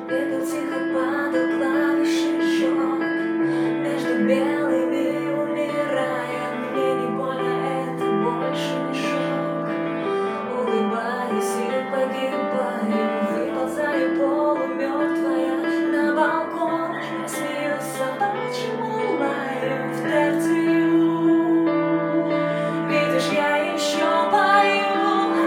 Пепел тихо падал, клавиши жёг. Между белыми умираем. Мне не больно, это больше не шок. Улыбаюсь и погибаю, выползаю полумёртвая на балкон. Я смеюсь о том, чему лаю в терцию. Видишь, я еще пою.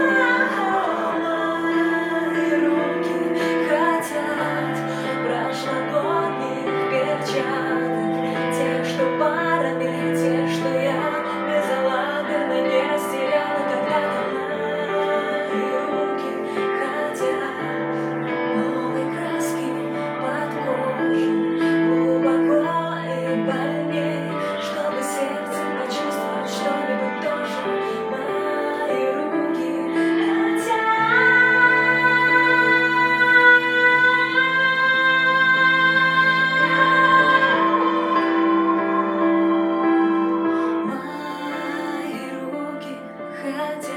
Мои руки хотят прошлогодних перчаток, тех, что парами, тех, что я безалаберно не растеряла когда-то. Мои руки хотят новой краски под кожу, глубоко и больней, чтобы сердцем почувствовать что-нибудь тоже. Мои руки хотят. Мои руки хотят.